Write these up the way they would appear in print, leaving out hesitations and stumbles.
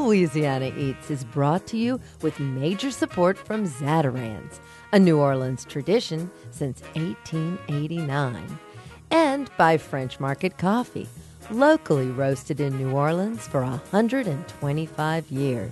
Louisiana Eats is brought to you with major support from Zatarain's, a New Orleans tradition since 1889, and by French Market Coffee, locally roasted in New Orleans for 125 years.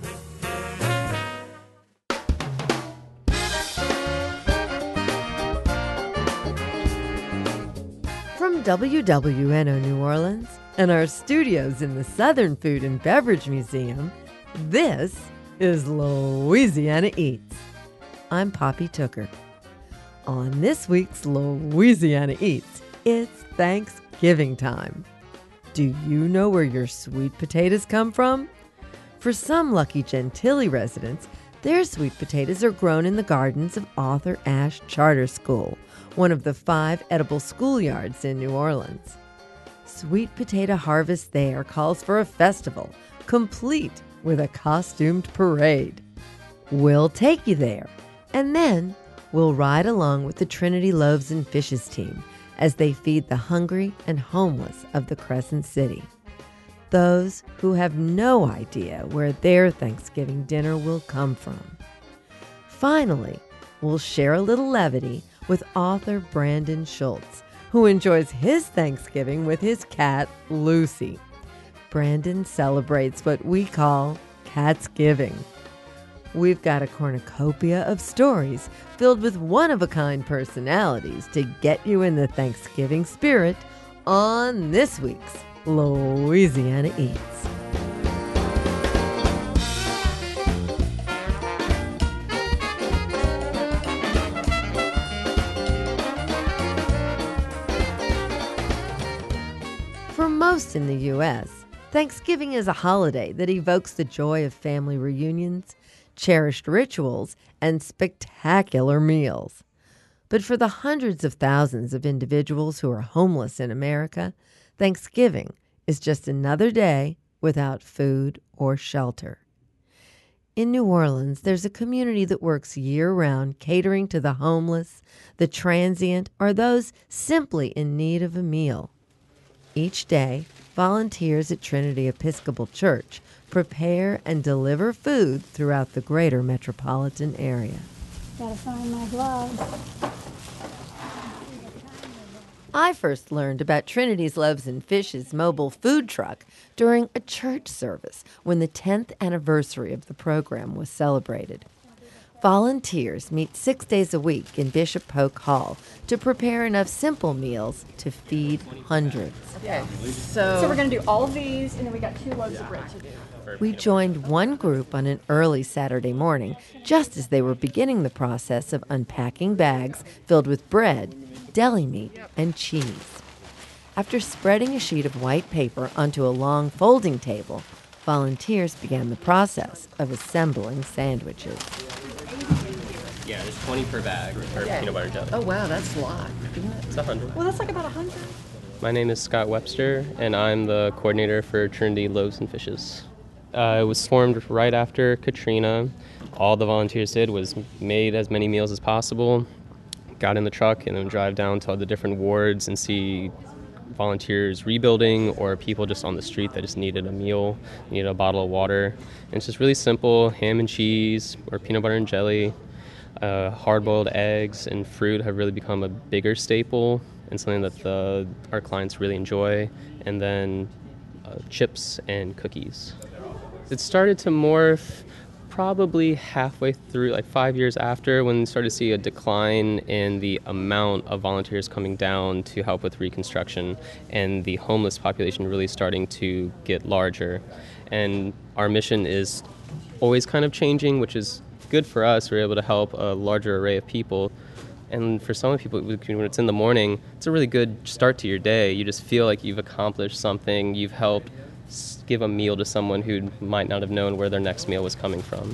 From WWNO New Orleans and our studios in the Southern Food and Beverage Museum, this is Louisiana Eats. I'm Poppy Tooker. On this week's Louisiana Eats, it's Thanksgiving time. Do you know where your sweet potatoes come from? For some lucky Gentilly residents, their sweet potatoes are grown in the gardens of Arthur Ashe Charter School, one of the 5 edible schoolyards in New Orleans. Sweet potato harvest there calls for a festival, complete with a costumed parade. We'll take you there, and then we'll ride along with the Trinity Loaves and Fishes team as they feed the hungry and homeless of the Crescent City. Those who have no idea where their Thanksgiving dinner will come from. Finally, we'll share a little levity with author Brandon Schultz, who enjoys his Thanksgiving with his cat, Lucy. Brandon celebrates what we call Catsgiving. We've got a cornucopia of stories filled with one-of-a-kind personalities to get you in the Thanksgiving spirit on this week's Louisiana Eats. For most in the U.S., Thanksgiving is a holiday that evokes the joy of family reunions, cherished rituals, and spectacular meals. But for the hundreds of thousands of individuals who are homeless in America, Thanksgiving is just another day without food or shelter. In New Orleans, there's a community that works year-round catering to the homeless, the transient, or those simply in need of a meal. Each day, volunteers at Trinity Episcopal Church prepare and deliver food throughout the greater metropolitan area. Gotta find my gloves. I first learned about Trinity's Loaves and Fishes mobile food truck during a church service when the 10th anniversary of the program was celebrated. Volunteers meet 6 days a week in Bishop Polk Hall to prepare enough simple meals to feed hundreds. Okay, so we're going to do all of these, and then we got 2 loaves of bread to do. We joined one group on an early Saturday morning, just as they were beginning the process of unpacking bags filled with bread, deli meat, and cheese. After spreading a sheet of white paper onto a long folding table, volunteers began the process of assembling sandwiches. Yeah, there's 20 per bag for peanut butter jelly. Oh, wow, that's a lot, isn't it? It's 100. Well, that's like about 100. My name is Scott Webster, and I'm the coordinator for Trinity Loaves and Fishes. It was formed right after Katrina. All the volunteers did was made as many meals as possible, got in the truck, and then drive down to all the different wards and see volunteers rebuilding or people just on the street that just needed a meal, needed a bottle of water. And it's just really simple. Ham and cheese or peanut butter and jelly. Hard-boiled eggs and fruit have really become a bigger staple and something that our clients really enjoy. And then chips and cookies. It started to morph probably halfway through, like 5 years after, when we started to see a decline in the amount of volunteers coming down to help with reconstruction and the homeless population really starting to get larger. And our mission is always kind of changing, which is good for us. We're able to help a larger array of people. And for some people, when it's in the morning, it's a really good start to your day. You just feel like you've accomplished something. You've helped give a meal to someone who might not have known where their next meal was coming from.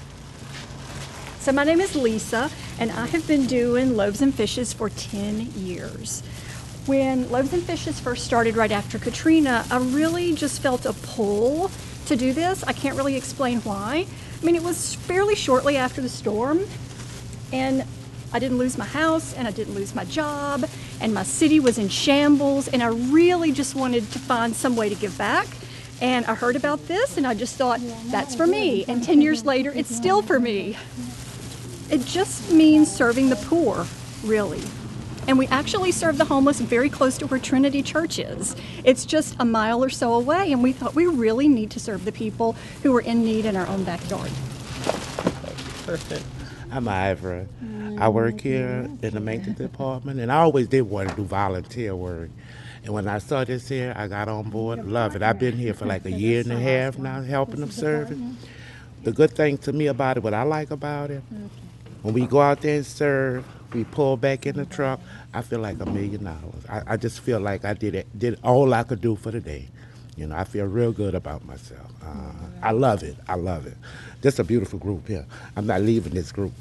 So my name is Lisa, and I have been doing Loaves and Fishes for 10 years. When Loaves and Fishes first started right after Katrina, I really just felt a pull to do this. I can't really explain why. I mean, it was fairly shortly after the storm, and I didn't lose my house, and I didn't lose my job, and my city was in shambles, and I really just wanted to find some way to give back. And I heard about this and I just thought, that's for me. And 10 years later, it's still for me. It just means serving the poor, really. And we actually serve the homeless very close to where Trinity Church is. It's just a mile or so away, and we thought we really need to serve the people who are in need in our own backyard. Perfect. I'm Ivor. I work here in the maintenance department, and I always did want to do volunteer work. And when I saw this here, I got on board. Love it. I've been here for like a year and a half now, helping them serving. The good thing to me about it, what I like about it, when we go out there and serve, we pull back in the truck, I feel like $1 million. I just feel like I did all I could do for the day. You know, I feel real good about myself. I love it. I love it. Just a beautiful group here. I'm not leaving this group.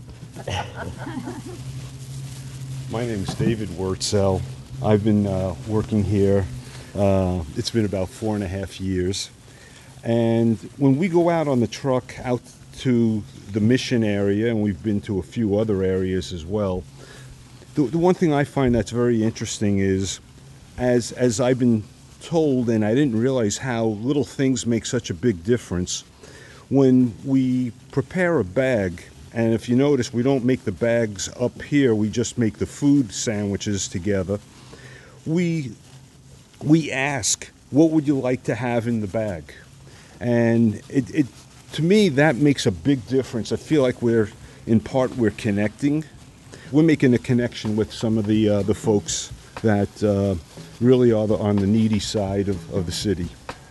My name's David Wurtzel. I've been working here. It's been about 4.5 years. And when we go out on the truck out to the mission area, and we've been to a few other areas as well, the one thing I find that's very interesting is, as I've been told, and I didn't realize how little things make such a big difference, when we prepare a bag, and if you notice, we don't make the bags up here, we just make the food sandwiches together. We ask, what would you like to have in the bag? And it to me, that makes a big difference. I feel like we're connecting. We're making a connection with some of the folks that really are on the needy side of the city.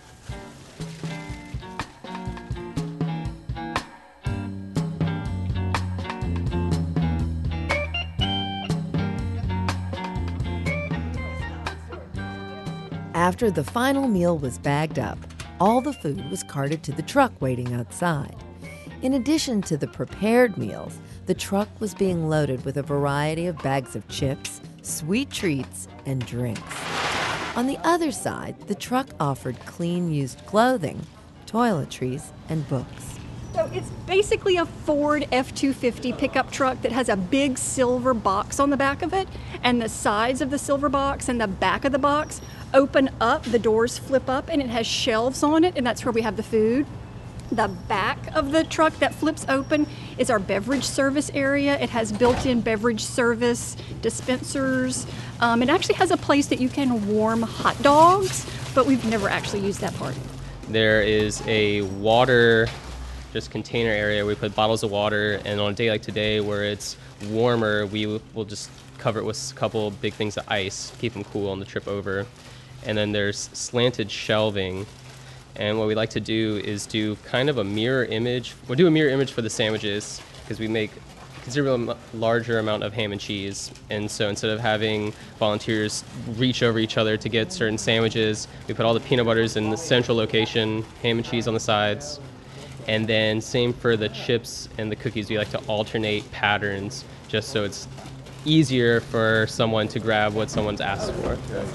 After the final meal was bagged up, all the food was carted to the truck waiting outside. In addition to the prepared meals, the truck was being loaded with a variety of bags of chips, sweet treats, and drinks. On the other side, the truck offered clean used clothing, toiletries, and books. So it's basically a Ford F-250 pickup truck that has a big silver box on the back of it, and the sides of the silver box and the back of the box open up, the doors flip up, and it has shelves on it, and that's where we have the food. The back of the truck that flips open is our beverage service area. It has built-in beverage service dispensers. It actually has a place that you can warm hot dogs, but we've never actually used that part. There is a water just container area where we put bottles of water, and on a day like today where it's warmer, we will just cover it with a couple big things of ice, keep them cool on the trip over. And then there's slanted shelving. And what we like to do is do kind of a mirror image. We'll do a mirror image for the sandwiches because we make a considerably larger amount of ham and cheese. And so instead of having volunteers reach over each other to get certain sandwiches, we put all the peanut butters in the central location, ham and cheese on the sides. And then same for the chips and the cookies. We like to alternate patterns just so it's easier for someone to grab what someone's asked for.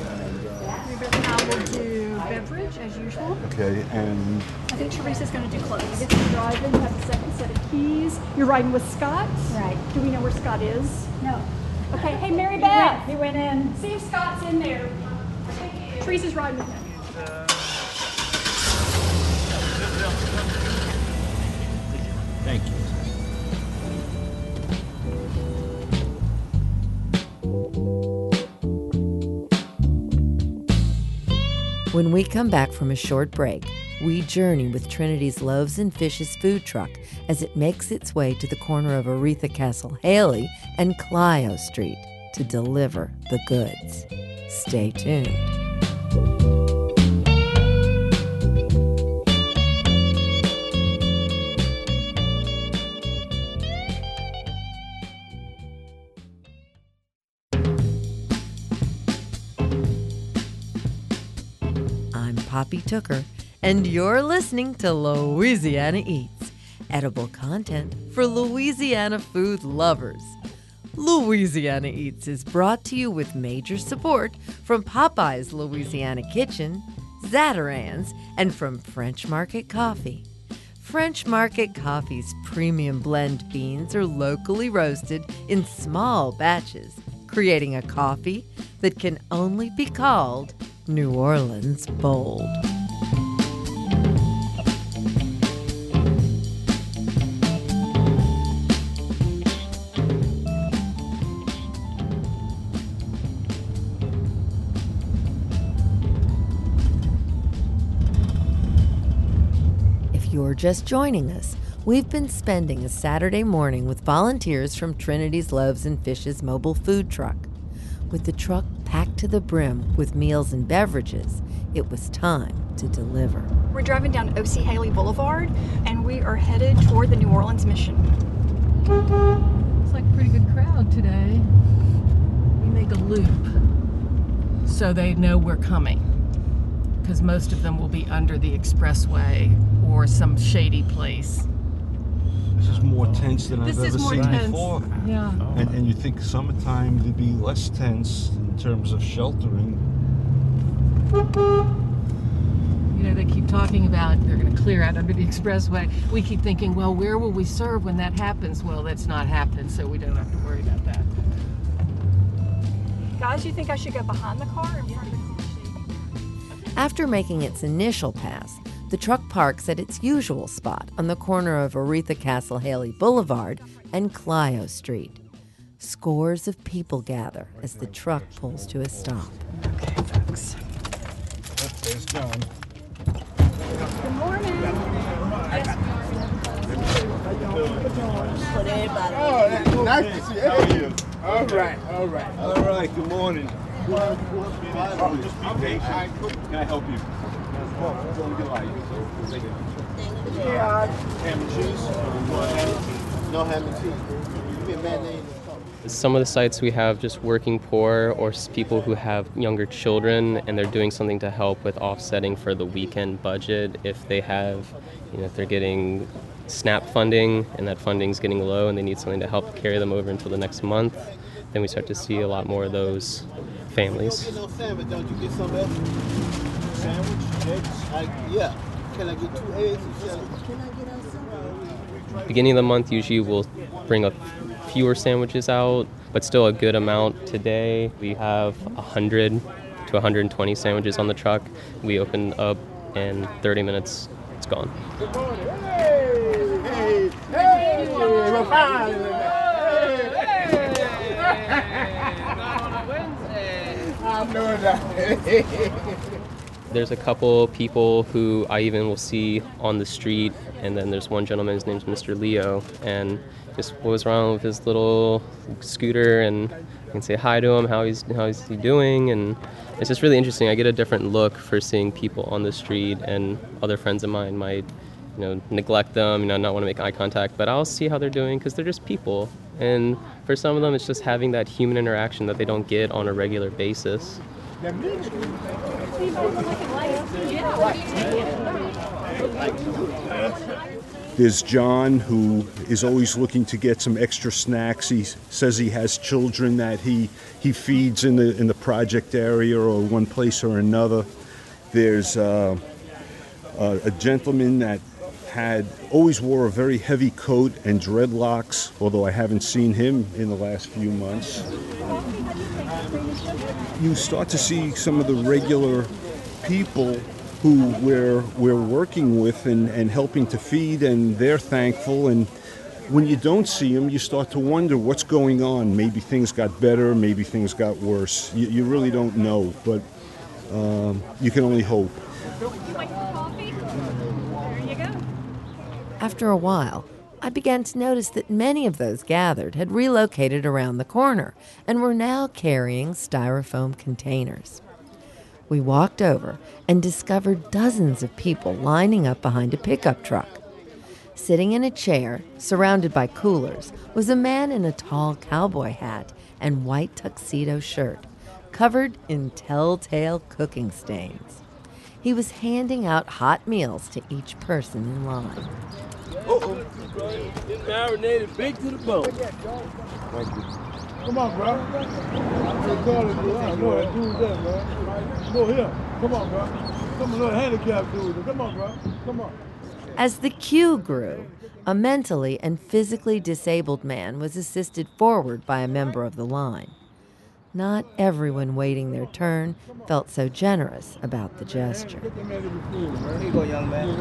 I will do beverage as usual. Okay, and I think Teresa's going to do clothes. You get to drive in, you have the second set of keys. You're riding with Scott? Right. Do we know where Scott is? No. Okay, hey, Mary Beth. He went in. See if Scott's in there. Teresa's riding with him. Thank you. When we come back from a short break, we journey with Trinity's Loaves and Fishes food truck as it makes its way to the corner of Aretha Castle Haley and Clio Street to deliver the goods. Stay tuned. I'm Poppy Tooker, and you're listening to Louisiana Eats, edible content for Louisiana food lovers. Louisiana Eats is brought to you with major support from Popeye's Louisiana Kitchen, Zatarain's, and from French Market Coffee. French Market Coffee's premium blend beans are locally roasted in small batches, creating a coffee that can only be called New Orleans bold. you're just joining us, we've been spending a Saturday morning with volunteers from Trinity's Loaves and Fishes mobile food truck. With the truck packed to the brim with meals and beverages, it was time to deliver. We're driving down O.C. Haley Boulevard, and we are headed toward the New Orleans Mission. Looks like a pretty good crowd today. We make a loop so they know we're coming, because most of them will be under the expressway or some shady place. This is more tense than This I've is ever more seen tense. before. Yeah. And you think summertime would be less tense in terms of sheltering. You know, they keep talking about they're going to clear out under the expressway. We keep thinking, well, where will we serve when that happens? Well, that's not happening, so we don't have to worry about that. Guys, you think I should go behind the car or in front of the car? After making its initial pass, the truck parks at its usual spot on the corner of Aretha Castle Haley Boulevard and Clio Street. Scores of people gather as the truck pulls to a stop. Okay, folks. There's John. Good morning. Nice to see you. How are you? All right. All right, good morning. Can I help you? Ham and cheese? No ham and cheese. Give me a mayonnaise. Some of the sites we have just working poor or people who have younger children, and they're doing something to help with offsetting for the weekend budget. If they have, if they're getting SNAP funding and that funding's getting low and they need something to help carry them over until the next month, then we start to see a lot more of those families. You don't get no sandwich, don't you? Get some else? Sandwich, eggs? Yeah. Can I get 2 eggs and salad? Can I get us some? Beginning of the month, usually we'll bring a fewer sandwiches out, but still a good amount. Today, we have 100 to 120 sandwiches on the truck. We open up in 30 minutes, it's gone. Good morning. Hey! We're fine. I'm doing that. There's a couple people who I even will see on the street, and then there's one gentleman, his name's Mr. Leo, and just goes around with his little scooter, and I can say hi to him, how is he doing, and it's just really interesting. I get a different look for seeing people on the street, and other friends of mine might, neglect them, not want to make eye contact, but I'll see how they're doing because they're just people, and for some of them, it's just having that human interaction that they don't get on a regular basis. There's John, who is always looking to get some extra snacks. He says he has children that he feeds in the project area or one place or another. There's a gentleman that always wore a very heavy coat and dreadlocks, although I haven't seen him in the last few months. You start to see some of the regular people who we're working with and helping to feed, and they're thankful. And when you don't see them, you start to wonder what's going on. Maybe things got better, maybe things got worse. You really don't know, but you can only hope. After a while, I began to notice that many of those gathered had relocated around the corner and were now carrying styrofoam containers. We walked over and discovered dozens of people lining up behind a pickup truck. Sitting in a chair, surrounded by coolers, was a man in a tall cowboy hat and white tuxedo shirt, covered in telltale cooking stains. He was handing out hot meals to each person in line. It's marinated big to the bone. Thank you. Come on, bro. Go here. Come on, bro. Come on, little handicap dude. Come on, bro. Come on. As the queue grew, a mentally and physically disabled man was assisted forward by a member of the line. Not everyone waiting their turn felt so generous about the gesture. Here you go, young man.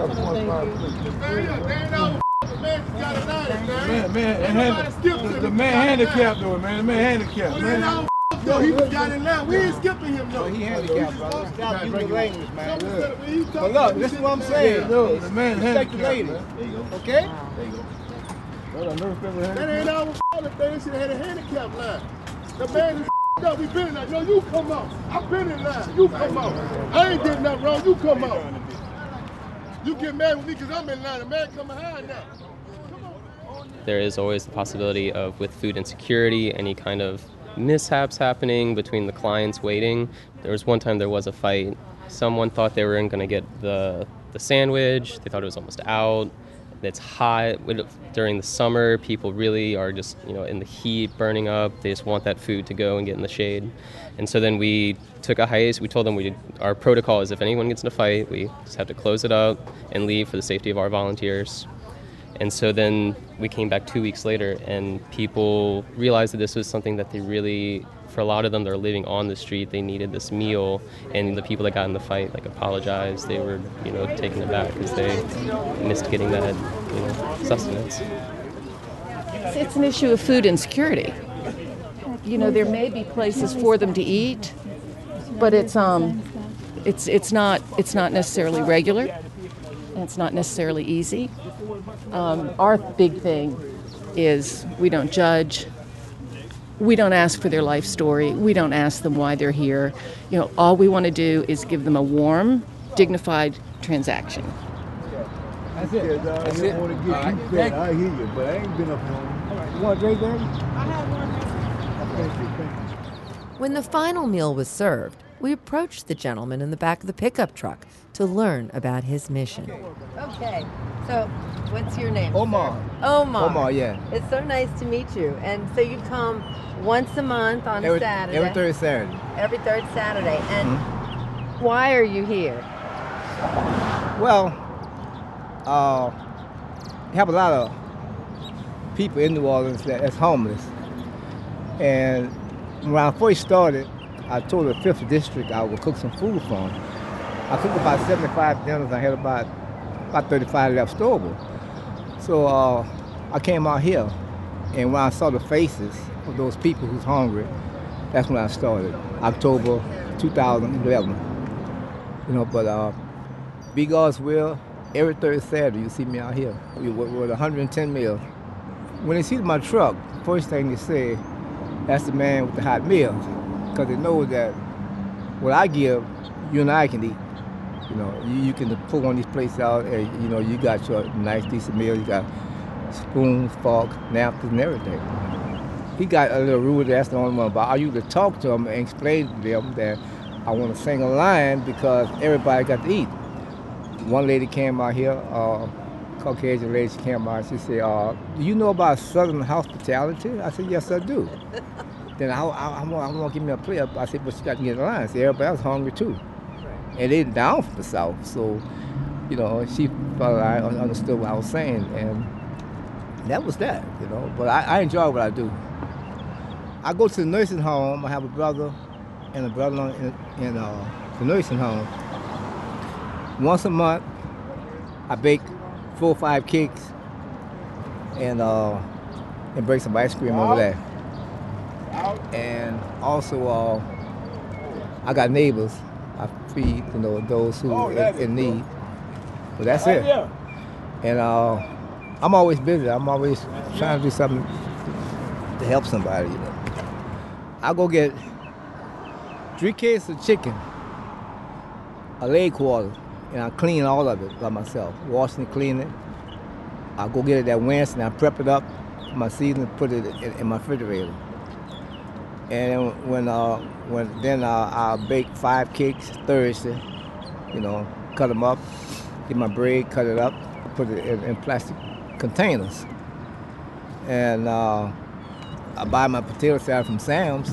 The man handicapped doing, man. The man handicapped, man. No, he just got in line. We ain't skipping him, no. He handicapped, brother. Stop using the language, man. But look, this is what I'm saying. The man respect the lady. Okay? That ain't our fault if they should have had a handicap line. The man is up. We been in line. No, you come out. I've been in line. You come out. I ain't did nothing wrong. You come out. You get mad with me because I'm in line. The man come behind now. There is always the possibility of, with food insecurity, any kind of mishaps happening between the clients waiting. There was one time there was a fight. Someone thought they were going to get the sandwich. They thought it was almost out. It's hot. During the summer, people really are just, in the heat, burning up. They just want that food to go and get in the shade. And so then we took a hiatus. We told them our protocol is if anyone gets in a fight, we just have to close it up and leave for the safety of our volunteers. And so then we came back 2 weeks later, and people realized that this was something that they really, for a lot of them, they're living on the street. They needed this meal, and the people that got in the fight apologized. They were taken aback because they missed getting that sustenance. It's an issue of food insecurity. There may be places for them to eat, but it's not necessarily regular, and it's not necessarily easy. Our big thing is we don't judge. We don't ask for their life story. We don't ask them why they're here. All we want to do is give them a warm, dignified transaction. That's it. That's it. I hear you, but I ain't been up home. You want a drink, Daddy? I have one. Thank you. When the final meal was served, we approached the gentleman in the back of the pickup truck to learn about his mission. Okay, so what's your name? Omar. Sir? Omar, yeah. It's so nice to meet you. And so you come once a month on a Saturday? Every third Saturday. Every third Saturday. And why are you here? Well, we have a lot of people in New Orleans that's homeless. And when I first started, I told the 5th District I would cook some food for them. I cooked about 75 dinners. I had about 35 left over. So I came out here, and when I saw the faces of those people who's hungry, that's when I started, October 2011. But be God's will, every third Saturday you see me out here with 110 meals. When they see my truck, first thing they say, that's the man with the hot meals, because they know that what I give, you and I can eat. You can pull one of these plates out, and you got your nice, decent meal. You got spoons, forks, napkins, and everything. He got a little rule that's the only one, but I usually talk to them and explain to them that I want to sing a line because everybody got to eat. One lady came out here, Caucasian lady, she came out, she said, do you know about Southern hospitality? I said, yes, I do. Then I want to give me a plate. I said, but you got to get in line. I said, everybody else hungry too. And they down from the South, so, she felt I understood what I was saying, and that was that, But I enjoy what I do. I go to the nursing home. I have a brother and a brother in the nursing home. Once a month, I bake 4 or 5 cakes and bring some ice cream over there. And also, I got neighbors. I feed, those who are in need. But that's it. And I'm always busy. I'm always trying to do something to help somebody. I go get 3 cases of chicken, a leg quarter, and I clean all of it by myself. Wash and clean it. I go get it that Wednesday and I prep it up for my season and put it in my refrigerator. And when I'll bake 5 cakes Thursday, cut them up, get my bread, cut it up, put it in plastic containers. And I buy my potato salad from Sam's,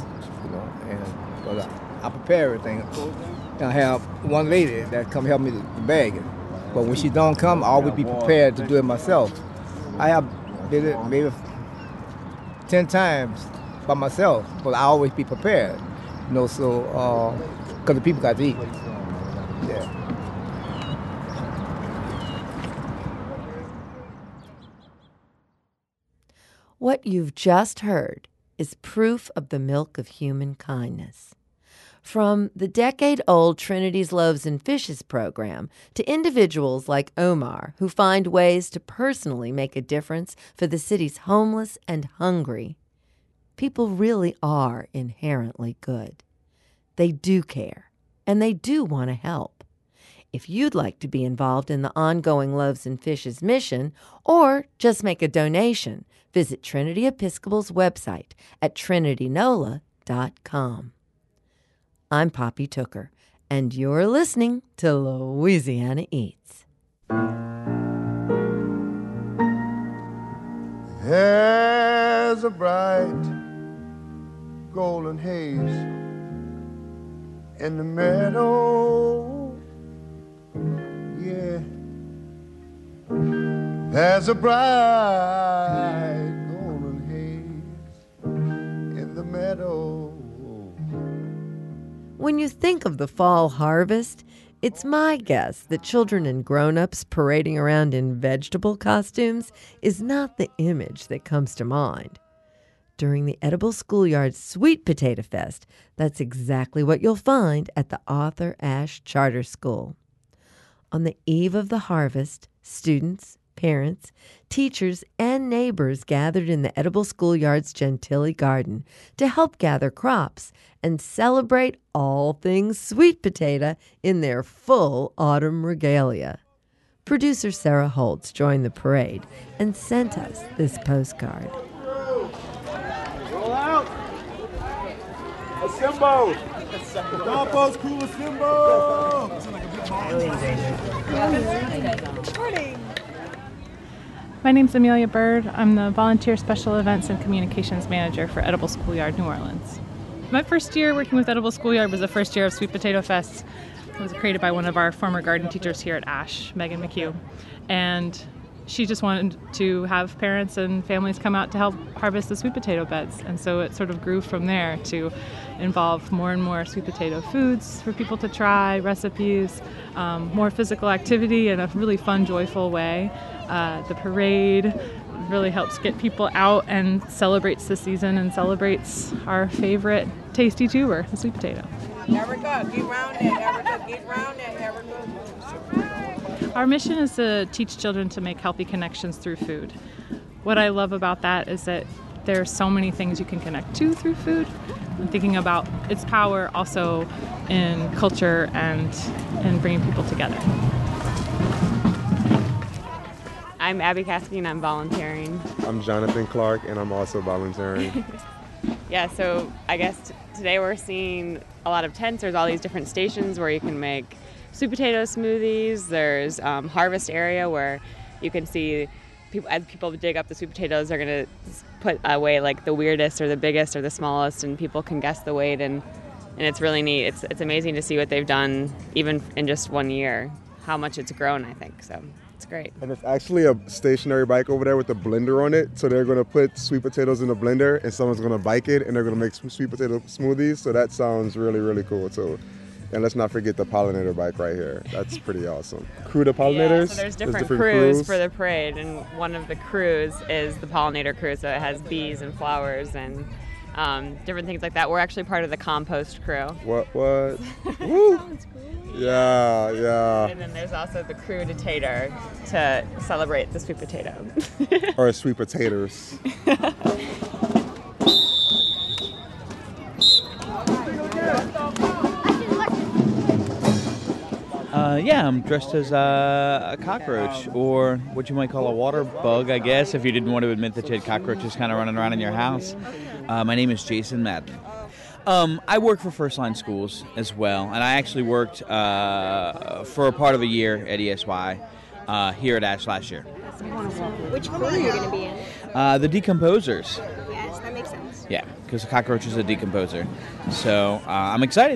but I prepare everything. And I have one lady that come help me to bag it. But when she don't come, I always be prepared to do it myself. I have did it maybe 10 times by myself, but I always be prepared, so, because the people got to eat. Yeah. What you've just heard is proof of the milk of human kindness. From the decade-old Trinity's Loaves and Fishes program to individuals like Omar who find ways to personally make a difference for the city's homeless and hungry, people really are inherently good. They do care, and they do want to help. If you'd like to be involved in the ongoing Loaves and Fishes mission or just make a donation, visit Trinity Episcopal's website at trinitynola.com. I'm Poppy Tooker, and you're listening to Louisiana Eats. There's a bright golden haze in the meadow, yeah. There's a bright golden haze in the meadow. When you think of the fall harvest, it's my guess that children and grown-ups parading around in vegetable costumes is not the image that comes to mind. During the Edible Schoolyard Sweet Potato Fest, that's exactly what you'll find at the Arthur Ashe Charter School. On the eve of the harvest, students, parents, teachers, and neighbors gathered in the Edible Schoolyard's Gentilly Garden to help gather crops and celebrate all things sweet potato in their full autumn regalia. Producer Sarah Holtz joined the parade and sent us this postcard. Roll out! Assemble! Compost crew assemble! My name's Amelia Bird. I'm the Volunteer Special Events and Communications Manager for Edible Schoolyard New Orleans. My first year working with Edible Schoolyard was the first year of Sweet Potato Fest. It was created by one of our former garden teachers here at Ashe, Megan McHugh. And she just wanted to have parents and families come out to help harvest the sweet potato beds. And so it sort of grew from there to involve more and more sweet potato foods for people to try, recipes, more physical activity in a really fun, joyful way. The parade really helps get people out and celebrates the season and celebrates our favorite tasty tuber, the sweet potato. Erica, get round that, Erica, get round that, Erica. Our mission is to teach children to make healthy connections through food. What I love about that is that there are so many things you can connect to through food. I'm thinking about its power also in culture and in bringing people together. I'm Abby Caskey and I'm volunteering. I'm Jonathan Clark and I'm also volunteering. Yeah, so I guess today we're seeing a lot of tents. There's all these different stations where you can make sweet potato smoothies. There's harvest area where you can see people, as people dig up the sweet potatoes, they're going to put away like the weirdest or the biggest or the smallest, and people can guess the weight, and it's really neat. It's amazing to see what they've done even in just 1 year, how much it's grown, I think. So it's great. And it's actually a stationary bike over there with a blender on it. So they're going to put sweet potatoes in a blender and someone's going to bike it and they're going to make some sweet potato smoothies. So that sounds really, really cool too. And let's not forget the pollinator bike right here. That's pretty awesome. Crew to pollinators? Yeah, so there's different crews for the parade, and one of the crews is the pollinator crew. So it has bees and flowers and different things like that. We're actually part of the compost crew. What? Woo! Sounds cool. Yeah. And then there's also the crew to tater to celebrate the sweet potato. Or sweet potatoes. Yeah, I'm dressed as a cockroach, or what you might call a water bug, I guess, if you didn't want to admit that you had cockroaches kind of running around in your house. My name is Jason Madden. I work for First Line Schools as well, and I actually worked for a part of a year at ESY here at Ashe last year. Which crew are you going to be in? The decomposers. Yes, that makes sense. Yeah, because a cockroach is a decomposer. So I'm excited.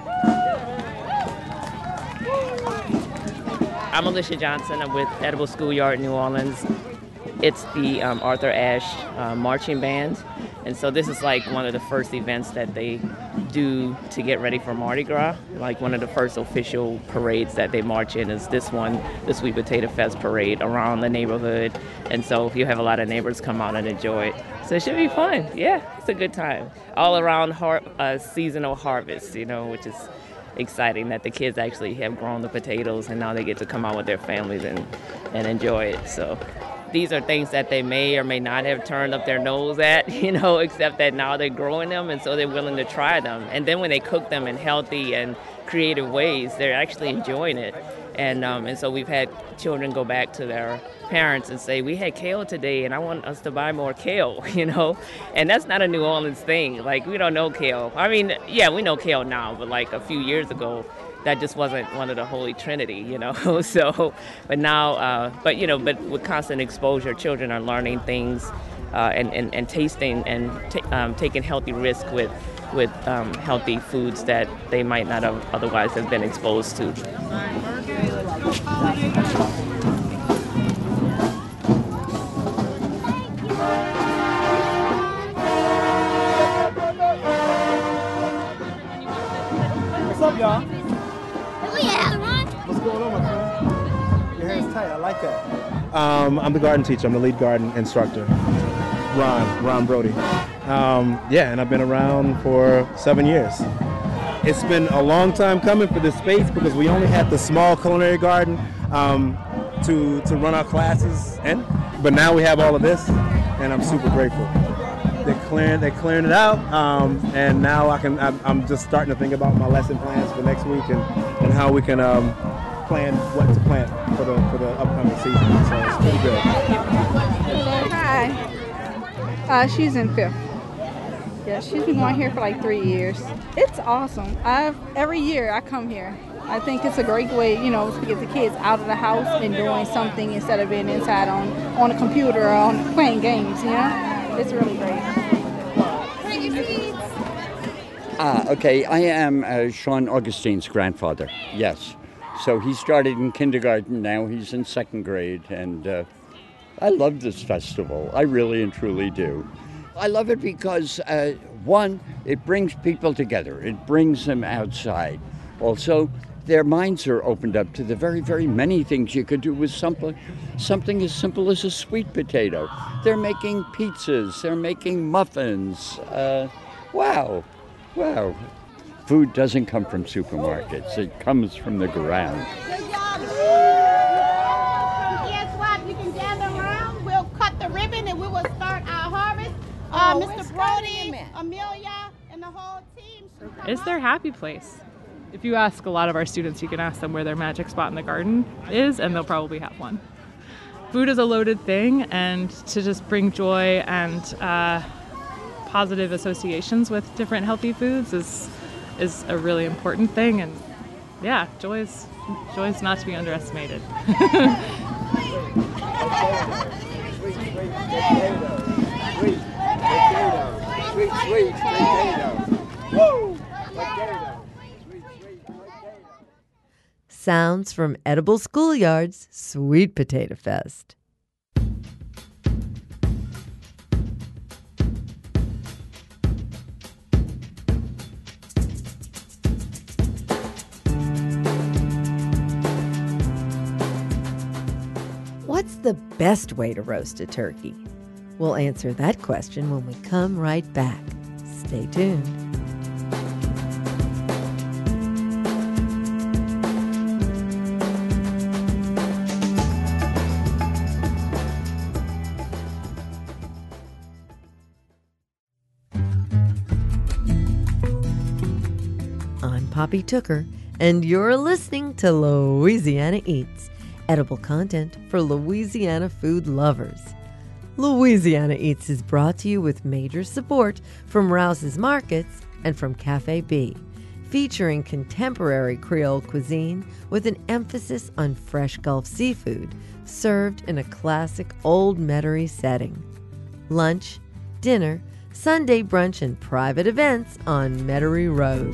I'm Alicia Johnson. I'm with Edible Schoolyard New Orleans. It's the Arthur Ashe marching band, And so this is like one of the first events that they do to get ready for Mardi Gras. Like one of the first official parades that they march in is this one, the Sweet Potato Fest parade around the neighborhood. And so you have a lot of neighbors come out and enjoy it. So it should be fun. Yeah, it's a good time. All around seasonal harvest, which is exciting that the kids actually have grown the potatoes and now they get to come out with their families and enjoy it. So these are things that they may or may not have turned up their nose at, except that now they're growing them and so they're willing to try them. And then when they cook them in healthy and creative ways, they're actually enjoying it. And so we've had children go back to their parents and say, we had kale today and I want us to buy more kale, And that's not a New Orleans thing. Like, we don't know kale. I mean, yeah, we know kale now, but like a few years ago, that just wasn't one of the Holy Trinity, So, but now, but with constant exposure, children are learning things and tasting and taking healthy risks with healthy foods that they might not have otherwise have been exposed to. What's up, y'all? Oh, yeah. What's going on, my friend? Your hair's tight. I like that. I'm the garden teacher. I'm the lead garden instructor. Ron Brody. And I've been around for 7 years. It's been a long time coming for this space because we only had the small culinary garden to run our classes in, but now we have all of this, and I'm super grateful. They're clearing it out, and now I'm just starting to think about my lesson plans for next week and how we can plan what to plant for the upcoming season. So it's pretty good. Hi. She's in 5th. Yeah, she's been going here for like 3 years. It's awesome. Every year I come here. I think it's a great way, to get the kids out of the house and doing something instead of being inside on a computer or playing games, It's really great. Okay, I am Sean Augustine's grandfather, yes. So he started in kindergarten, now he's in 2nd grade, and I love this festival. I really and truly do. I love it because, one, it brings people together. It brings them outside. Also, their minds are opened up to the very, very many things you could do with something as simple as a sweet potato. They're making pizzas. They're making muffins. Wow. Food doesn't come from supermarkets. It comes from the ground. Guess what? We can gather around. We'll cut the ribbon and we will start our harvest. Mr. Brody, Amelia, and the whole team. Is their happy place. If you ask a lot of our students, you can ask them where their magic spot in the garden is, and they'll probably have one. Food is a loaded thing, and to just bring joy and positive associations with different healthy foods is a really important thing. And yeah, joy is not to be underestimated. Sweet potato. Woo! Sounds from Edible Schoolyard's Sweet Potato Fest. What's the best way to roast a turkey? We'll answer that question when we come right back. Stay tuned. I'm Poppy Tooker, and you're listening to Louisiana Eats, edible content for Louisiana food lovers. Louisiana Eats is brought to you with major support from Rouse's Markets and from Cafe B, featuring contemporary Creole cuisine with an emphasis on fresh Gulf seafood served in a classic Old Metairie setting. Lunch, dinner, Sunday brunch, and private events on Metairie Road.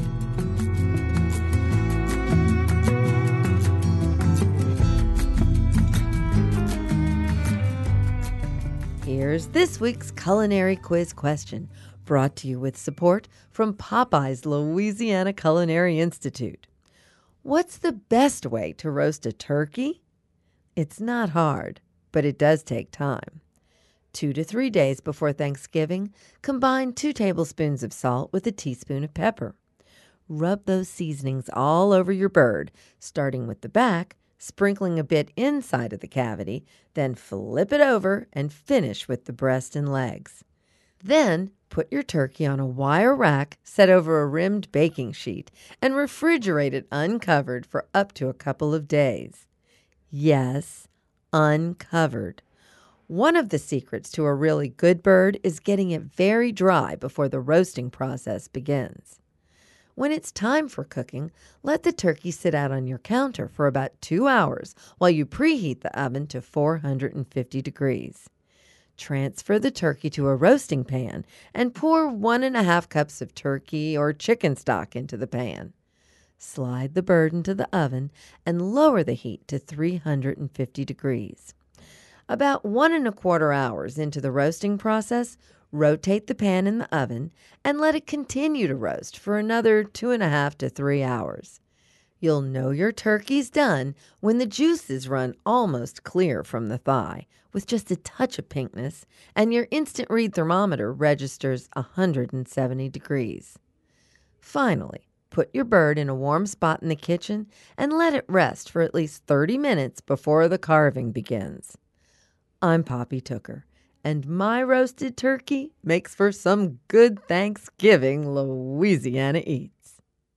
Here's this week's culinary quiz question. brought to you with support from Popeye's Louisiana Culinary Institute. What's the best way to roast a turkey? It's not hard, but it does take time. 2 to 3 days before Thanksgiving, combine 2 tablespoons of salt with a teaspoon of pepper. Rub those seasonings all over your bird, starting with the back, sprinkling a bit inside of the cavity, then flip it over and finish with the breast and legs. Then put your turkey on a wire rack set over a rimmed baking sheet and refrigerate it uncovered for up to a couple of days. Yes, uncovered. One of the secrets to a really good bird is getting it very dry before the roasting process begins. When it's time for cooking, let the turkey sit out on your counter for about 2 hours while you preheat the oven to 450 degrees. Transfer the turkey to a roasting pan and pour 1½ cups of turkey or chicken stock into the pan. Slide the bird into the oven and lower the heat to 350 degrees. About 1¼ hours into the roasting process, rotate the pan in the oven and let it continue to roast for another 2½ to 3 hours. You'll know your turkey's done when the juices run almost clear from the thigh, with just a touch of pinkness, and your instant read thermometer registers 170 degrees. Finally, put your bird in a warm spot in the kitchen and let it rest for at least 30 minutes before the carving begins. I'm Poppy Tooker, and my roasted turkey makes for some good Thanksgiving Louisiana eats.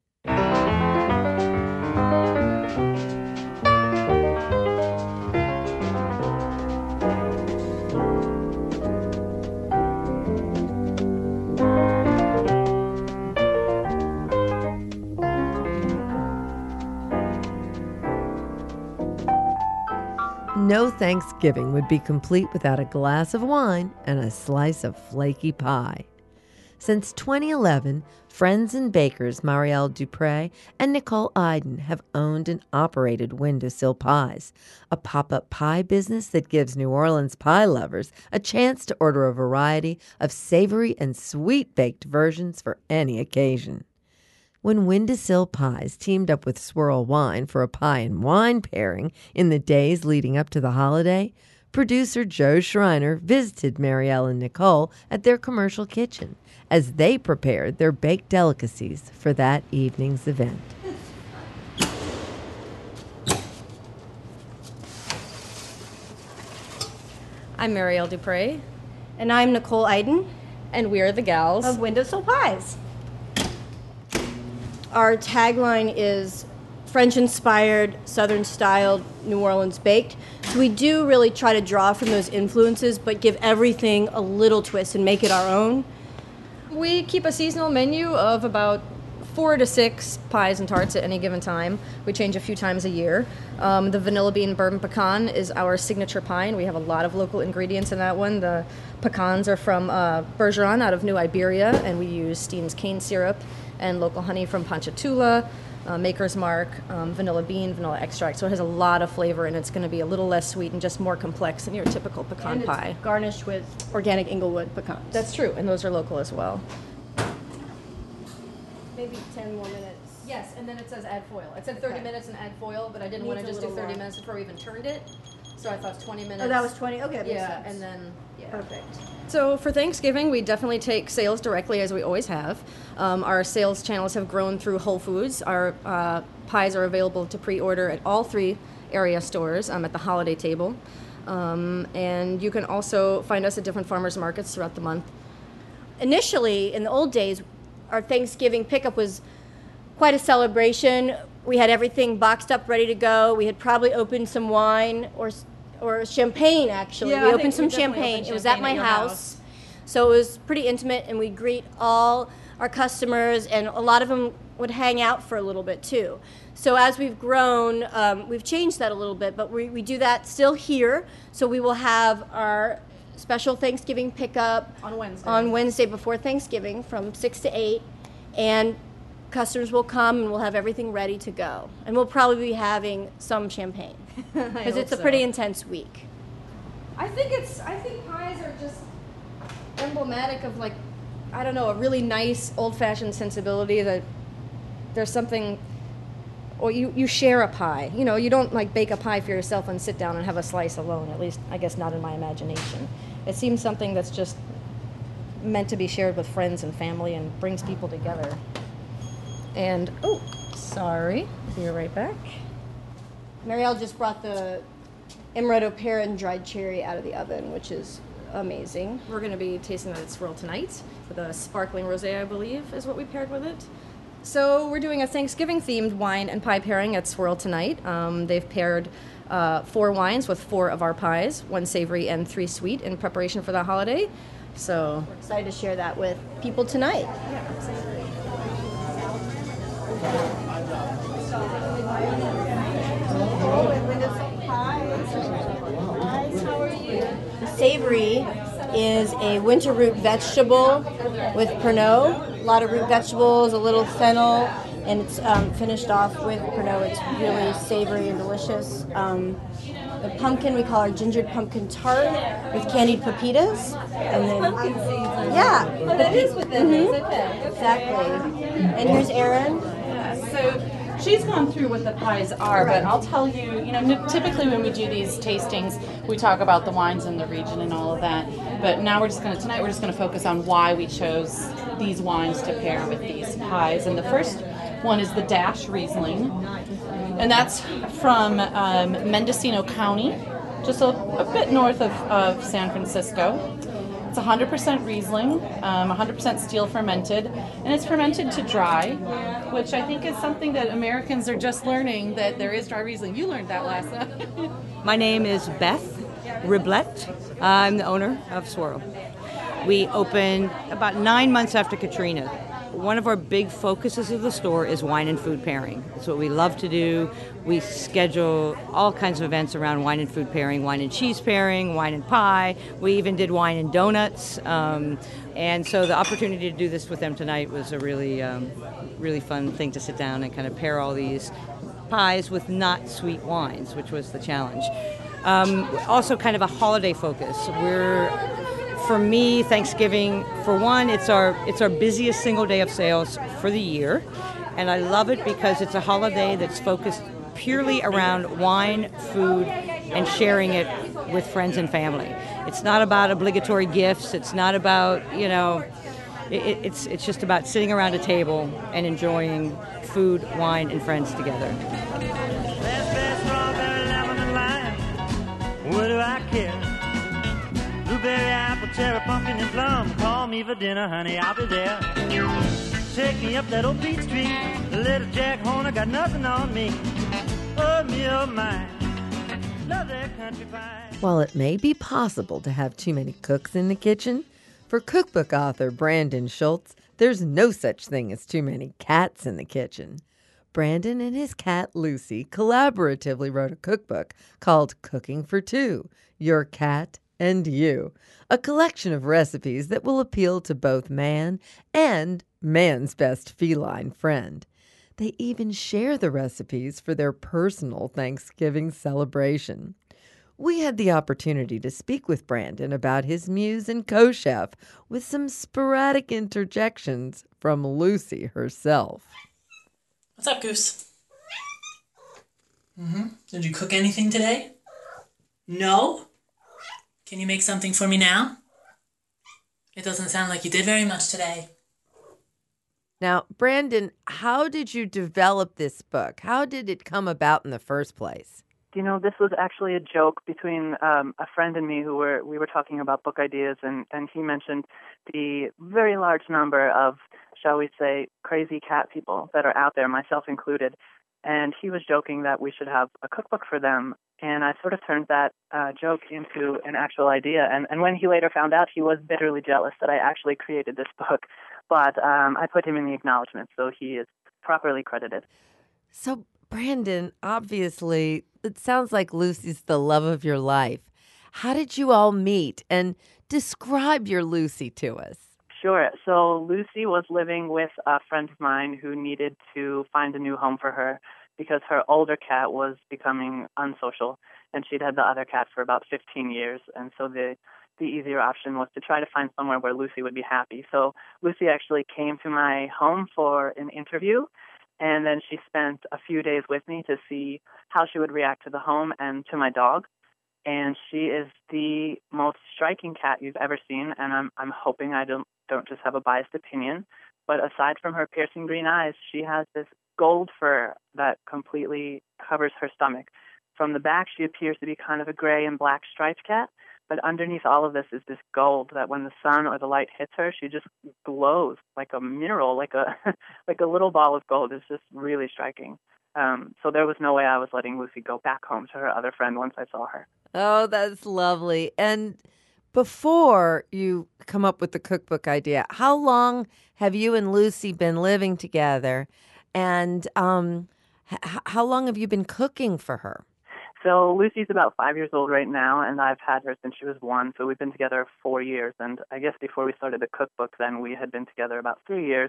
No Thanksgiving would be complete without a glass of wine and a slice of flaky pie. Since 2011, friends and bakers Marielle Dupre and Nicole Iden have owned and operated Windowsill Pies, a pop-up pie business that gives New Orleans pie lovers a chance to order a variety of savory and sweet-baked versions for any occasion. When Windowsill Pies teamed up with Swirl Wine for a pie and wine pairing in the days leading up to the holiday, producer Joe Schreiner visited Marielle and Nicole at their commercial kitchen as they prepared their baked delicacies for that evening's event. I'm Marielle Dupre. And I'm Nicole Iden. And we're the gals of Windowsill Pies. Our tagline is French-inspired, Southern-styled, New Orleans baked. So we do really try to draw from those influences, but give everything a little twist and make it our own. We keep a seasonal menu of about 4 to 6 pies and tarts at any given time. We change a few times a year. The vanilla bean bourbon pecan is our signature pie, and we have a lot of local ingredients in that one. The pecans are from Bergeron out of New Iberia, and we use Steen's cane syrup and local honey from Ponchatoula, Maker's Mark, vanilla bean, vanilla extract. So it has a lot of flavor, and it's going to be a little less sweet and just more complex than your typical pecan and pie. It's garnished with organic Inglewood pecans. That's true, and those are local as well. Maybe 10 more minutes. Yes, and then it says add foil. It said 30 minutes and add foil, but I didn't want to just do 30 minutes before we even turned it. So I thought 20 minutes. Oh, that was 20? Okay, that makes yeah, sense. and then, yeah. Perfect. So for Thanksgiving, we definitely take sales directly, as we always have. Our sales channels have grown through Whole Foods. Our pies are available to pre-order at all 3 area stores at the holiday table. And you can also find us at different farmers markets throughout the month. Initially, in the old days, our Thanksgiving pickup was quite a celebration. We had everything boxed up, ready to go. We had probably opened some wine or champagne, actually. Yeah, we opened some champagne. It was at my house. So it was pretty intimate, and we'd greet all our customers, and a lot of them would hang out for a little bit, too. So as we've grown, we've changed that a little bit, but we do that still here. So we will have our special Thanksgiving pickup on Wednesday before Thanksgiving from 6 to 8, and customers will come and we'll have everything ready to go. And we'll probably be having some champagne because it's a pretty intense week. I think pies are just emblematic of like I don't know, a really nice old-fashioned sensibility that there's something, or you share a pie. You know, you don't like bake a pie for yourself and sit down and have a slice alone, at least I guess not in my imagination. It seems something that's just meant to be shared with friends and family and brings people together. And, oh, sorry, be right back. Marielle just brought the amaretto pear and dried cherry out of the oven, which is amazing. We're going to be tasting that at Swirl tonight with a sparkling rosé, I believe, is what we paired with it. So we're doing a Thanksgiving-themed wine and pie pairing at Swirl tonight. They've paired 4 wines with 4 of our pies, 1 savory and 3 sweet, in preparation for the holiday. So we're excited to share that with people tonight. The savory is a winter root vegetable with Pernod. A lot of root vegetables, a little fennel, and it's finished off with Pernod. It's really savory and delicious. The pumpkin we call our gingered pumpkin tart with candied pepitas. And then, pumpkin seeds. Yeah. That is what that is. Okay. Exactly. And here's Erin. So she's gone through what the pies are, but I'll tell you, typically when we do these tastings, we talk about the wines in the region and all of that. But now tonight we're just going to focus on why we chose these wines to pair with these pies. And the first one is the Dash Riesling, and that's from Mendocino County, just a bit north of San Francisco. It's 100% Riesling, 100% steel fermented, and it's fermented to dry, which I think is something that Americans are just learning, that there is dry Riesling. You learned that last night. My name is Beth Riblett. I'm the owner of Swirl. We opened about 9 months after Katrina. One of our big focuses of the store is wine and food pairing. It's what we love to do. We schedule all kinds of events around wine and food pairing, wine and cheese pairing, wine and pie. We even did wine and donuts. And so the opportunity to do this with them tonight was a really, really fun thing to sit down and kind of pair all these pies with not sweet wines, which was the challenge. Also kind of a holiday focus. For me, Thanksgiving, for one, it's our busiest single day of sales for the year, and I love it because it's a holiday that's focused purely around wine, food, and sharing it with friends and family. It's not about obligatory gifts. It's not about, it's just about sitting around a table and enjoying food, wine, and friends together. What do I care? Blueberry, apple, cherry, pumpkin, and plum. Call me for dinner, honey, I'll be there. Take me up that old beach street. The little Jack Horner got nothing on me. Oh, me, oh, my. Love that country pie. While it may be possible to have too many cooks in the kitchen, for cookbook author Brandon Schultz, there's no such thing as too many cats in the kitchen. Brandon and his cat Lucy collaboratively wrote a cookbook called Cooking for Two, Your Cat and You, a collection of recipes that will appeal to both man and man's best feline friend. They even share the recipes for their personal Thanksgiving celebration. We had the opportunity to speak with Brandon about his muse and co-chef with some sporadic interjections from Lucy herself. What's up, Goose? Did you cook anything today? No? Can you make something for me now? It doesn't sound like you did very much today. Now, Brandon, how did you develop this book? How did it come about in the first place? This was actually a joke between a friend and me we were talking about book ideas, and he mentioned the very large number of, shall we say, crazy cat people that are out there, myself included. And he was joking that we should have a cookbook for them. And I sort of turned that joke into an actual idea. And when he later found out, he was bitterly jealous that I actually created this book. But I put him in the acknowledgments, so he is properly credited. So, Brandon, obviously, it sounds like Lucy's the love of your life. How did you all meet? And describe your Lucy to us. Sure. So Lucy was living with a friend of mine who needed to find a new home for her because her older cat was becoming unsocial. and she'd had the other cat for about 15 years. And so the easier option was to try to find somewhere where Lucy would be happy. So Lucy actually came to my home for an interview, and then she spent a few days with me to see how she would react to the home and to my dog. And she is the most striking cat you've ever seen, and I'm hoping I don't just have a biased opinion. But aside from her piercing green eyes, she has this gold fur that completely covers her stomach. From the back, she appears to be kind of a gray and black striped cat, but underneath all of this is this gold that when the sun or the light hits her, she just glows like a mineral, like a like a little ball of gold. It's just really striking. So there was no way I was letting Lucy go back home to her other friend once I saw her. Oh, that's lovely. And before you come up with the cookbook idea, how long have you and Lucy been living together? And how long have you been cooking for her? So Lucy's about 5 years old right now, and I've had her since she was 1, so we've been together 4 years. And I guess before we started the cookbook, then we had been together about 3 years.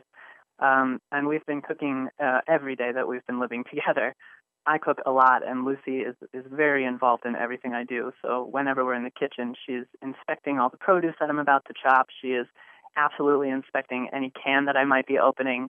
And we've been cooking every day that we've been living together. I cook a lot, and Lucy is very involved in everything I do. So whenever we're in the kitchen, she's inspecting all the produce that I'm about to chop. She is absolutely inspecting any can that I might be opening.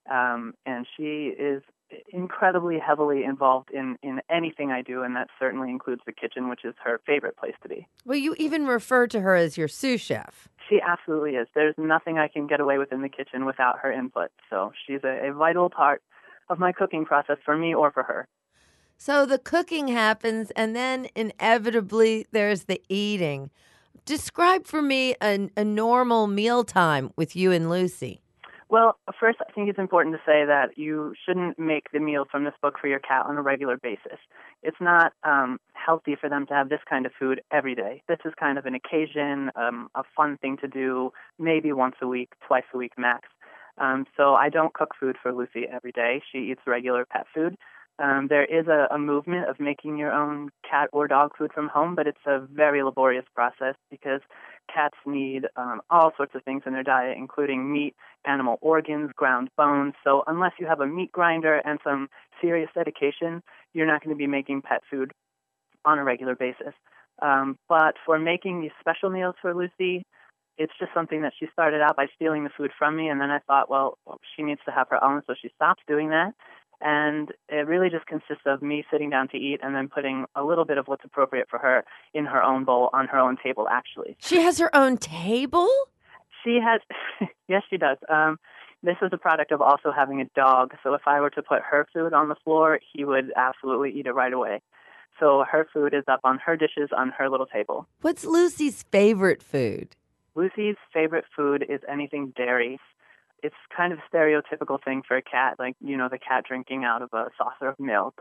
And she is incredibly heavily involved in anything I do, and that certainly includes the kitchen, which is her favorite place to be. Well, you even refer to her as your sous chef. She absolutely is. There's nothing I can get away with in the kitchen without her input. So she's a vital part of my cooking process for me or for her. So the cooking happens, and then inevitably there's the eating. Describe for me a normal mealtime with you and Lucy. Well, first, I think it's important to say that you shouldn't make the meals from this book for your cat on a regular basis. It's not healthy for them to have this kind of food every day. This is kind of an occasion, a fun thing to do, maybe once a week, twice a week max. So I don't cook food for Lucy every day. She eats regular pet food. There is a movement of making your own cat or dog food from home, but it's a very laborious process because cats need all sorts of things in their diet, including meat, animal organs, ground bones. So unless you have a meat grinder and some serious dedication, you're not going to be making pet food on a regular basis. But for making these special meals for Lucy, it's just something that she started out by stealing the food from me, and then I thought, well, she needs to have her own, so she stopped doing that. And it really just consists of me sitting down to eat and then putting a little bit of what's appropriate for her in her own bowl on her own table, actually. She has her own table? She has, yes, she does. This is a product of also having a dog. So if I were to put her food on the floor, he would absolutely eat it right away. So her food is up on her dishes on her little table. What's Lucy's favorite food? Lucy's favorite food is anything dairy. It's kind of a stereotypical thing for a cat, like, you know, the cat drinking out of a saucer of milk.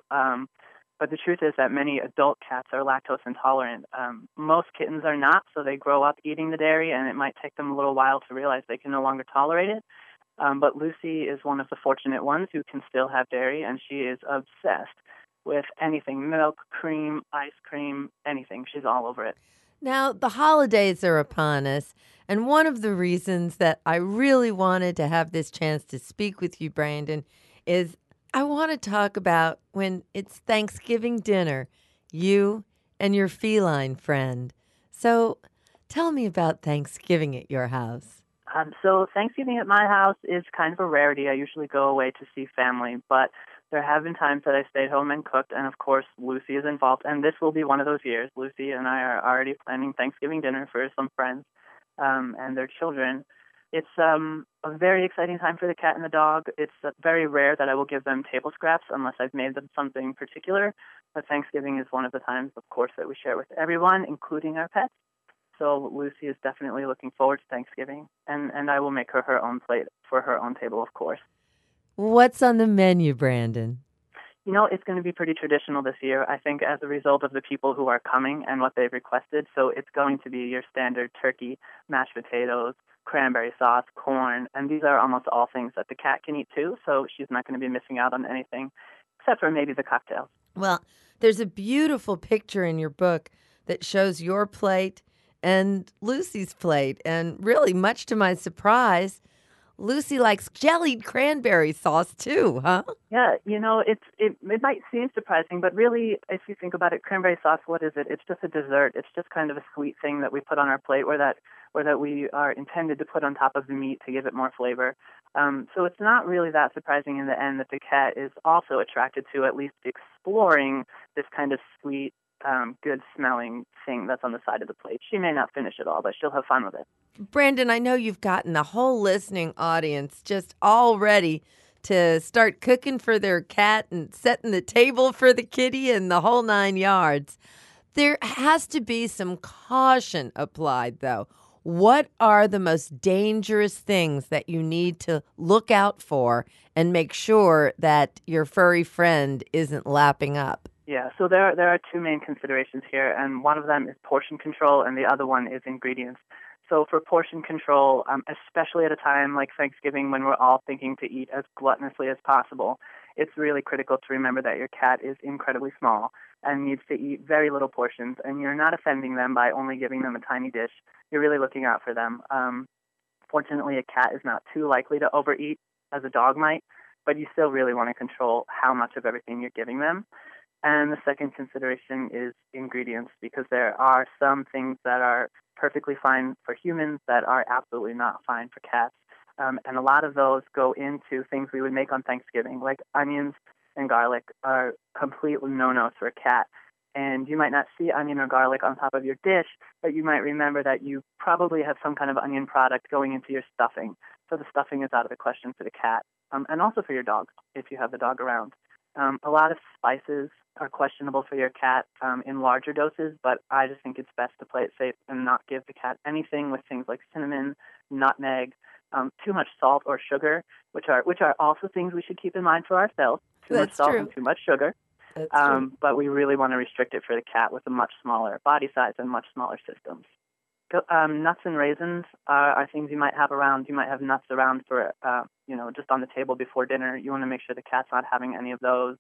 But the truth is that many adult cats are lactose intolerant. Most kittens are not, so they grow up eating the dairy, and it might take them a little while to realize they can no longer tolerate it. But Lucy is one of the fortunate ones who can still have dairy, and she is obsessed with anything, milk, cream, ice cream, anything. She's all over it. Now, the holidays are upon us, and one of the reasons that I really wanted to have this chance to speak with you, Brandon, is I want to talk about when it's Thanksgiving dinner, you and your feline friend. So tell me about Thanksgiving at your house. So Thanksgiving at my house is kind of a rarity. I usually go away to see family, but there have been times that I stayed home and cooked, and of course, Lucy is involved, and this will be one of those years. Lucy and I are already planning Thanksgiving dinner for some friends and their children. It's a very exciting time for the cat and the dog. It's very rare that I will give them table scraps unless I've made them something particular, but Thanksgiving is one of the times, of course, that we share with everyone, including our pets. So Lucy is definitely looking forward to Thanksgiving, and I will make her own plate for her own table, of course. What's on the menu, Brandon? You know, it's going to be pretty traditional this year, I think, as a result of the people who are coming and what they've requested. So it's going to be your standard turkey, mashed potatoes, cranberry sauce, corn, and these are almost all things that the cat can eat too, so she's not going to be missing out on anything, except for maybe the cocktails. Well, there's a beautiful picture in your book that shows your plate and Lucy's plate, and really, much to my surprise, Lucy likes jellied cranberry sauce too, huh? Yeah, it might seem surprising, but really, if you think about it, cranberry sauce, what is it? It's just a dessert. It's just kind of a sweet thing that we put on our plate, or that we are intended to put on top of the meat to give it more flavor. So it's not really that surprising in the end that the cat is also attracted to at least exploring this kind of sweet, good-smelling thing that's on the side of the plate. She may not finish it all, but she'll have fun with it. Brandon, I know you've gotten the whole listening audience just all ready to start cooking for their cat and setting the table for the kitty and the whole 9 yards. There has to be some caution applied, though. What are the most dangerous things that you need to look out for and make sure that your furry friend isn't lapping up? Yeah, so there are two main considerations here, and one of them is portion control, and the other one is ingredients. So for portion control, especially at a time like Thanksgiving when we're all thinking to eat as gluttonously as possible, it's really critical to remember that your cat is incredibly small and needs to eat very little portions, and you're not offending them by only giving them a tiny dish. You're really looking out for them. Fortunately, a cat is not too likely to overeat as a dog might, but you still really want to control how much of everything you're giving them. And the second consideration is ingredients, because there are some things that are perfectly fine for humans that are absolutely not fine for cats. And a lot of those go into things we would make on Thanksgiving, like onions and garlic are completely no-nos for a cat. And you might not see onion or garlic on top of your dish, but you might remember that you probably have some kind of onion product going into your stuffing. So the stuffing is out of the question for the cat, and also for your dog, if you have the dog around. A lot of spices are questionable for your cat in larger doses, but I just think it's best to play it safe and not give the cat anything with things like cinnamon, nutmeg, too much salt or sugar, which are also things we should keep in mind for ourselves. Too much salt and too much sugar. But we really want to restrict it for the cat with a much smaller body size and much smaller systems. Nuts and raisins are things you might have around. You might have nuts around for, just on the table before dinner. You want to make sure the cat's not having any of those.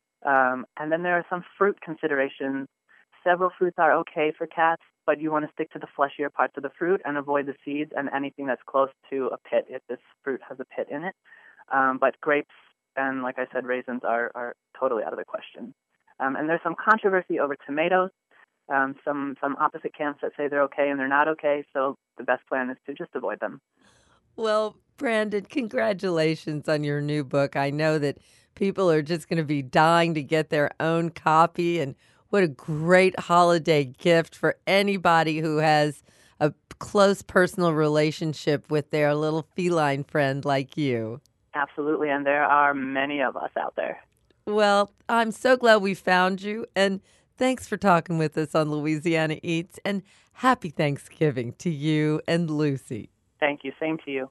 And then there are some fruit considerations. Several fruits are okay for cats, but you want to stick to the fleshier parts of the fruit and avoid the seeds and anything that's close to a pit if this fruit has a pit in it. But grapes and, like I said, raisins are totally out of the question. And there's some controversy over tomatoes. Some opposite camps that say they're okay and they're not okay, so the best plan is to just avoid them. Well, Brandon, congratulations on your new book. I know that people are just going to be dying to get their own copy, and what a great holiday gift for anybody who has a close personal relationship with their little feline friend like you. Absolutely, and there are many of us out there. Well, I'm so glad we found you, and thanks for talking with us on Louisiana Eats, and happy Thanksgiving to you and Lucy. Thank you. Same to you.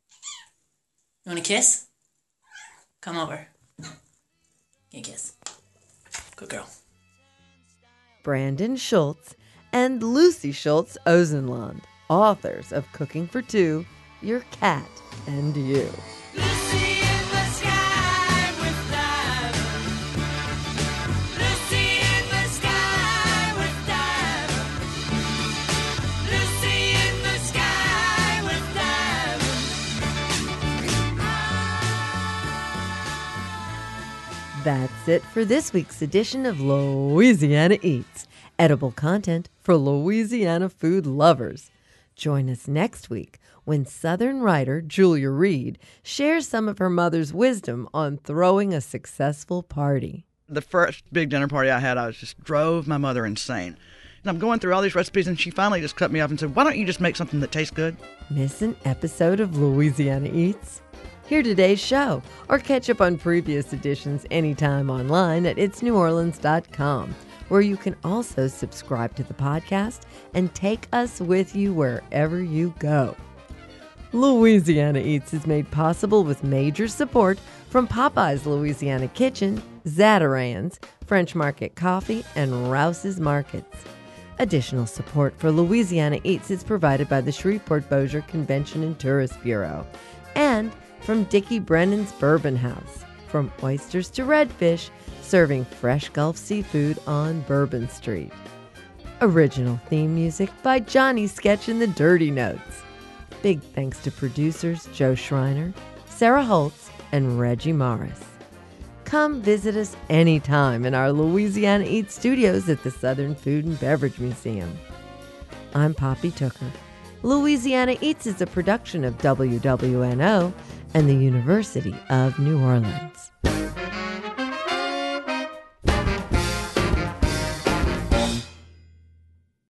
You want a kiss? Come over. Give me a kiss. Good girl. Brandon Schultz and Lucy Schultz Ozenland, authors of Cooking for Two, Your Cat and You. That's it for this week's edition of Louisiana Eats, edible content for Louisiana food lovers. Join us next week when Southern writer Julia Reed shares some of her mother's wisdom on throwing a successful party. The first big dinner party I had, I just drove my mother insane. And I'm going through all these recipes, and she finally just cut me off and said, "Why don't you just make something that tastes good?" Miss an episode of Louisiana Eats? Hear today's show or catch up on previous editions anytime online at itsneworleans.com, where you can also subscribe to the podcast and take us with you wherever you go. Louisiana Eats is made possible with major support from Popeye's Louisiana Kitchen, Zatarain's, French Market Coffee, and Rouse's Markets. Additional support for Louisiana Eats is provided by the Shreveport-Bossier Convention and Tourist Bureau and from Dickie Brennan's Bourbon House. From oysters to redfish, serving fresh Gulf seafood on Bourbon Street. Original theme music by Johnny Sketch and the Dirty Notes. Big thanks to producers Joe Schreiner, Sarah Holtz, and Reggie Morris. Come visit us anytime in our Louisiana Eats studios at the Southern Food and Beverage Museum. I'm Poppy Tooker. Louisiana Eats is a production of WWNO and the University of New Orleans.